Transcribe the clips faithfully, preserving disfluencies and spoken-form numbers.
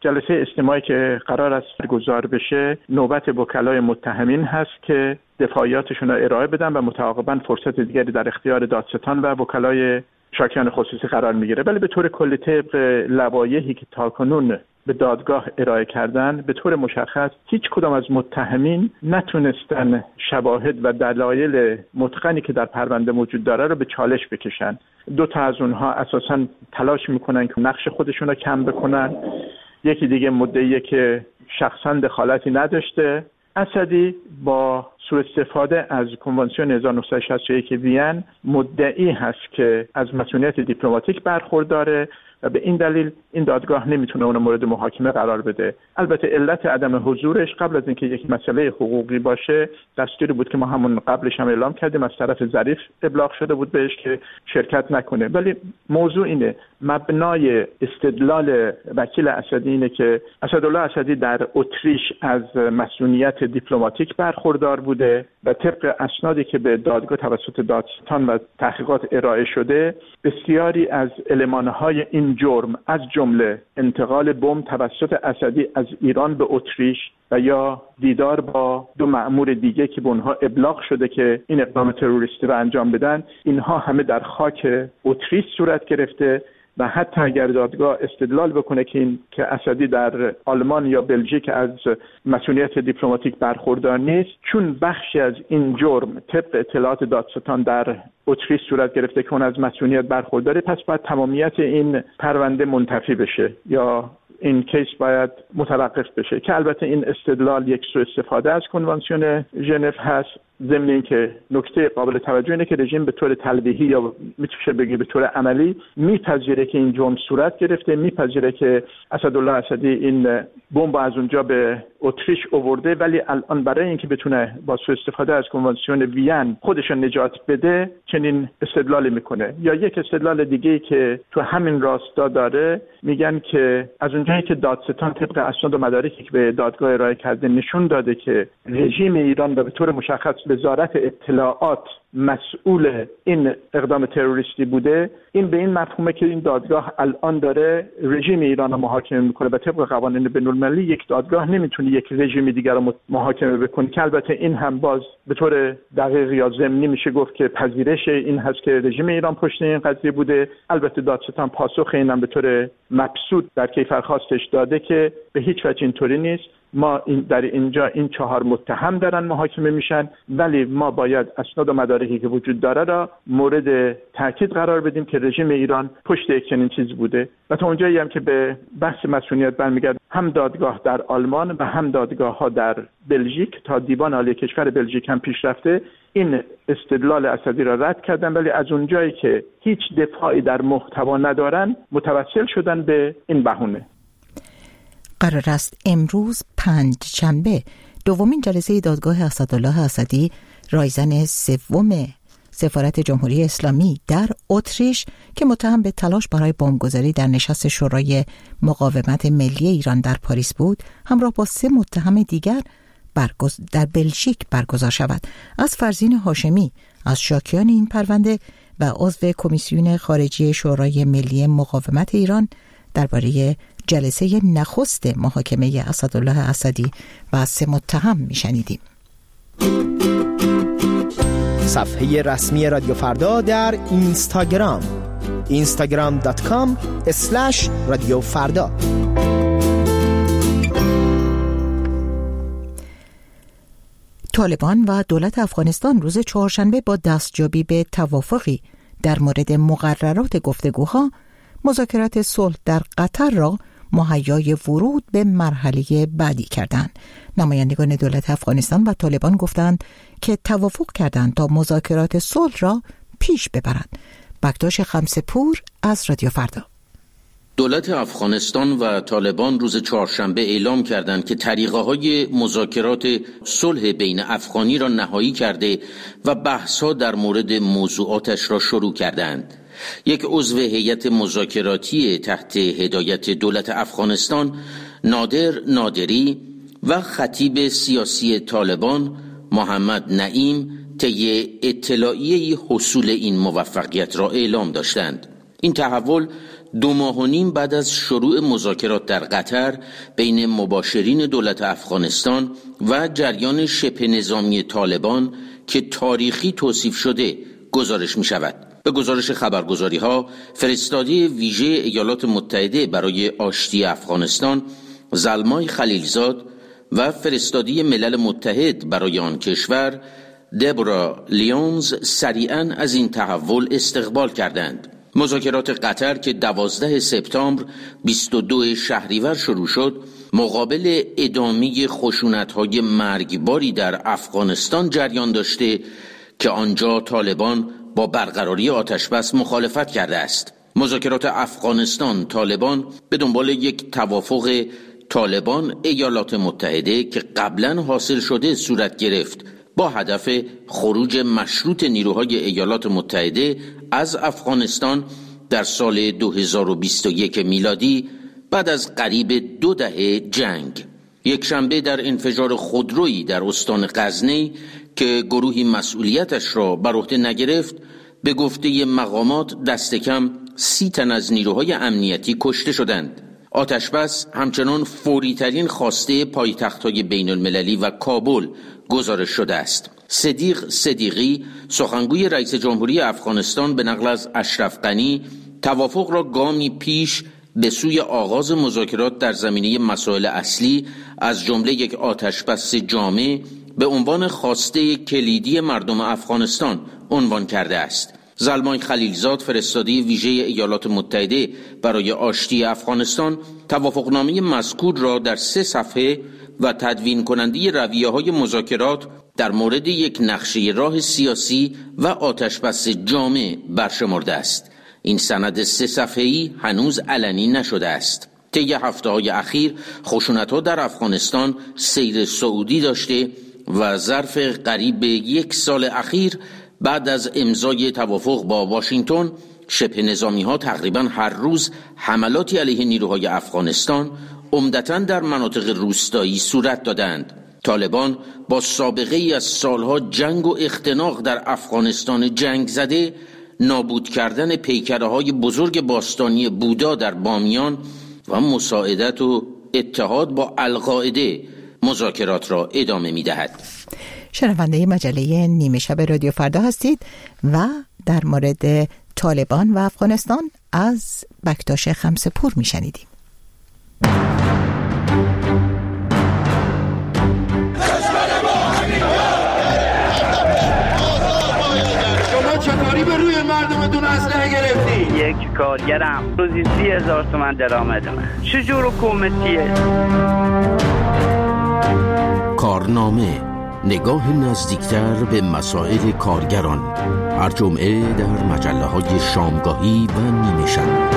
جلسه استماعی که قرار است برگزار بشه نوبت وکلای متهمین هست که دفاعیاتشون را ارائه بدن و متعاقباً فرصت دیگری در اختیار دادستان و وکلای شاکیان خصوصی قرار میگیره. ولی به طور کلی طبق لوایحی که تاکنون به دادگاه ارائه کردن، به طور مشخص هیچ کدام از متهمین نتونستن شواهد و دلایل متقنی که در پرونده موجود داره رو به چالش بکشن. دو تا از اونها اساساً تلاش میکنن که نقش خودشون رو کم بکنن، یکی دیگه مدعیه که شخصاً دخالتی نداشته. اسدی با سوء استفاده از کنوانسیون هزار و نهصد و شصت و یک وین مدعی هست که از مسئولیت دیپلماتیک برخورداره و به این دلیل این دادگاه نمیتونه اون مورد محاکمه قرار بده. البته علت عدم حضورش قبل از اینکه یک مسئله حقوقی باشه دستوری بود که ما همون قبلش هم اعلام کردیم، از طرف ظریف ابلاغ شده بود بهش که شرکت نکنه. ولی موضوع اینه، مبنای استدلال وکیل اسدی اینه که اسدالله اسدی در اتریش از مسئولیت دیپلماتیک برخوردار بوده و طبق اسنادی که به دادگاه توسط دادستان و تحقیقات ارائه شده بسیاری از المانهای این جرم از جمله انتقال بمب توسط اسدی از ایران به اتریش و یا دیدار با دو مأمور دیگه که به اونها ابلاغ شده که این اقدام تروریستی رو انجام بدن، اینها همه در خاک اتریش صورت گرفته و حتی اگر دادگاه استدلال بکنه که این که اسدی در آلمان یا بلژیک از مسئولیت دیپلماتیک برخوردار نیست، چون بخشی از این جرم طبق اطلاعات دادستان در اتریش صورت گرفته که اون از مسئولیت برخورداره، پس باید تمامیت این پرونده منتفی بشه یا این کیس باید متوقف بشه، که البته این استدلال یک سوء استفاده از کنوانسیون ژنو هست. ضمن اینکه نکته قابل توجه اینه که رژیم به طور تلویحی یا میشه بگه به طور عملی میپذیره که این جرم صورت گرفته، میپذیره که اسدالله اسدی این بمب از اونجا به اتریش آورده، ولی الان برای اینکه بتونه با سوء استفاده از کنوانسیون وین خودش نجات بده چنین استدلالی میکنه. یا یک استدلال دیگه که تو همین راستا داره، میگن که از اونجایی که دادستان طبق اسناد و مدارکی که به دادگاه ارائه کرده نشون داده که رژیم ایران و به طور مشخص وزارت اطلاعات مسئول این اقدام تروریستی بوده، این به این مفهومه که این دادگاه الان داره رژیم ایران رو محاکمه میکنه و طبق قوانین بین‌المللی یک دادگاه نمیتونه یک رژیم دیگر رو محاکمه بکنه، که البته این هم باز به طور دقیق یا ضمنی میشه گفت که پذیرش این هست که رژیم ایران پشت این قضیه بوده. البته دادستان پاسخ اینم به طور مبسوط در کیفرخواستش داده که به هیچ وجه اینطوری نیست، ما این در اینجا این چهار متهم دارن محاکمه میشن، ولی ما باید اسناد و مدارکی که وجود داره را مورد تاکید قرار بدیم که رژیم ایران پشت یک چنین چیز بوده. و تا اونجایی هم که به بحث مسئولیت برمیگرد، هم دادگاه در آلمان و هم دادگاه ها در بلژیک تا دیوان عالی کشور بلژیک هم پیش رفته این استدلال اسدی را رد کردن، ولی از اونجایی که هیچ دفاعی در محتوا ندارن متوسل شدن به این بهونه. قرار است امروز پنجشنبه دومین جلسه دادگاه اسدالله اسدی رایزن سوم سفارت جمهوری اسلامی در اتریش که متهم به تلاش برای بمبگذاری در نشست شورای مقاومت ملی ایران در پاریس بود، همراه با سه متهم دیگر برگز... در بلژیک برگزار شود. از فرزین هاشمی از شاکیان این پرونده و عضو کمیسیون خارجی شورای ملی مقاومت ایران درباره جلسه نخست محاکمه اسدالله اسدی و سه متهم میشنیدیم. صفحه رسمی رادیو فردا در اینستاگرام اینستاگرام دات کام اسلش رادیو فردا. طالبان و دولت افغانستان روز چهارشنبه با دستیابی به توافقی در مورد مقررات گفتگوها مذاکرات صلح در قطر را مهیای ورود به مرحله بعدی کردند. نمایندگان دولت افغانستان و طالبان گفتند که توافق کردند تا مذاکرات صلح را پیش ببرند. بکتاش خمسپور از رادیو فردا. دولت افغانستان و طالبان روز چهارشنبه اعلام کردند که طریقه‌های مذاکرات صلح بین افغانی را نهایی کرده و بحث‌ها در مورد موضوعاتش را شروع کردند. یک عضو هیئت مذاکراتی تحت هدایت دولت افغانستان، نادر نادری، و خطیب سیاسی طالبان محمد نعیم طی اطلاعیه حصول این موفقیت را اعلام داشتند. این تحول دو ماه و نیم بعد از شروع مذاکرات در قطر بین مباشرین دولت افغانستان و جریان شبه نظامی طالبان که تاریخی توصیف شده گزارش می شود. به گزارش خبرگزاری ها، فرستادی ویژه ایالات متحده برای آشتی افغانستان زلمای خلیلزاد و فرستادی ملل متحد برای آن کشور دبرا لیونز سریعاً از این تحول استقبال کردند. مذاکرات قطر که دوازده سپتامبر بیست و دو شهریور شروع شد، مقابل ادامه خشونت‌های مرگباری در افغانستان جریان داشته که آنجا طالبان با برقراری آتشبس مخالفت کرده است. مذاکرات افغانستان طالبان به دنبال یک توافق طالبان ایالات متحده که قبلا حاصل شده صورت گرفت با هدف خروج مشروط نیروهای ایالات متحده از افغانستان در سال دو هزار و بیست و یک میلادی بعد از قریب دو دهه جنگ. یک شنبه در انفجار خودرویی در استان غزنی که گروهی مسئولیتش را بر عهده نگرفت، به گفته مقامات دست کم سی تن از نیروهای امنیتی کشته شدند. آتشبس همچنان فوری ترین خواسته پایتخت‌های بین المللی و کابل گزارش شده است. صدیق صدیقی سخنگوی رئیس جمهوری افغانستان به نقل از اشرف غنی توافق را گامی پیش به سوی آغاز مذاکرات در زمینه مسائل اصلی از جمله یک آتشبس جامع به عنوان خواسته کلیدی مردم افغانستان عنوان کرده است. زلمای خلیلزاد فرستاده ویژه ایالات متحده برای آشتی افغانستان توافقنامه مذکور را در سه صفحه و تدوین کننده رویه‌های مذاکرات در مورد یک نقشه راه سیاسی و آتشبس جامع برشمرده است. این سند سه صفحه‌ای هنوز علنی نشده است. طی هفته‌های اخیر خشونت‌ها در افغانستان سیر صعودی داشته و ظرف قریب یک سال اخیر بعد از امضای توافق با واشنگتن، شبه نظامی ها تقریبا هر روز حملاتی علیه نیروهای افغانستان عمدتاً در مناطق روستایی صورت دادند. طالبان با سابقه ای از سالها جنگ و اختناق در افغانستان جنگ زده، نابود کردن پیکره های بزرگ باستانی بودا در بامیان و مساعدت و اتحاد با القاعده مذاکرات را ادامه می دهد. شنونده مجله نیمه شب رادیو فردا هستید و در مورد طالبان و افغانستان از بکتاش خمسپور می شنیدیم. شما چطوری به روی مردمتون اسلحه گرفتی؟ یک کارگرم روزی سی هزار تومن درآمدمه. چجور حکومتیه؟ کارنامه، نگاه نزدیکتر به مسائل کارگران، هر جمعه در مجله های شامگاهی و نیمه شب.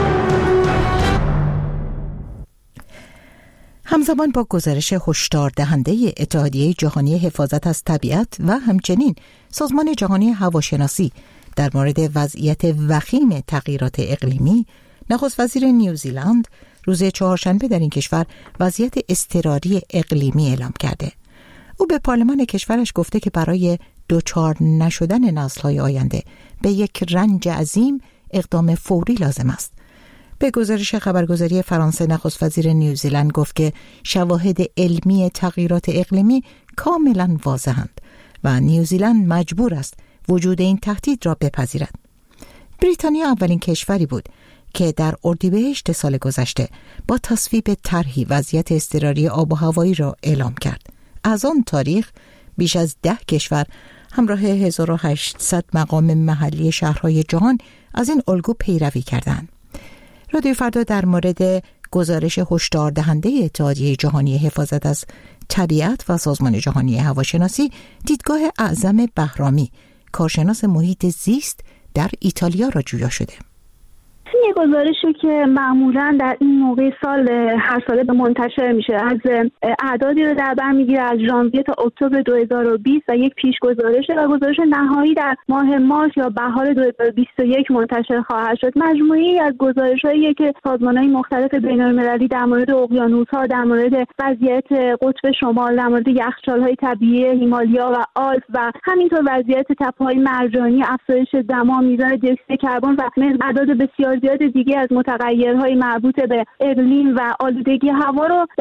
همزمان با گزارش هشدار دهنده اتحادیه جهانی حفاظت از طبیعت و همچنین سازمان جهانی هواشناسی در مورد وضعیت وخیم تغییرات اقلیمی، نخست وزیر نیوزیلند روز چهارشنبه در این کشور وضعیت اضطراری اقلیمی اعلام کرده. او به پارلمان کشورش گفته که برای دوچار نشدن نسل‌های آینده به یک رنج عظیم اقدام فوری لازم است. به گزارش خبرگزاری فرانسه، نخست وزیر نیوزیلند گفت که شواهد علمی تغییرات اقلیمی کاملا واضحند و نیوزیلند مجبور است وجود این تهدید را بپذیرد. بریتانیا اولین کشوری بود که در اردیبهشت سال گذشته با تصویب طرحی وضعیت اضطراری آب و هوایی را اعلام کرد. از آن تاریخ بیش از ده کشور همراه هزار و هشتصد مقام محلی شهرهای جهان از این الگو پیروی کردند. رادیو فردا در مورد گزارش هشدار دهنده اتحادیه جهانی حفاظت از طبیعت و سازمان جهانی هواشناسی دیدگاه اعظم بهرامی، کارشناس محیط زیست در ایتالیا را جویا شده. یه گزارشی که معمولاً در این موقع سال هر ساله به منتشر میشه، از اعدادی رو در بر میگیره از ژانویه تا اکتبر دو هزار و بیست و یک پیش گزارشه و گزارش نهایی در ماه مارس یا بهار دو هزار و بیست و یک منتشر خواهد شد. مجموعه‌ای از گزارش‌هایی که سازمان‌های مختلف بین‌المللی در مورد اقیانوس‌ها، در مورد وضعیت قطب شمال، در مورد یخچال‌های طبیعی هیمالیا و آلپ و همینطور وضعیت تپه‌های مرجانی، افزایش دما، میزان دی اکسید کربن و اعداد بسیار زیاد دیگه از متغیرهای مربوط به اقلیم و آلودگی هوا رو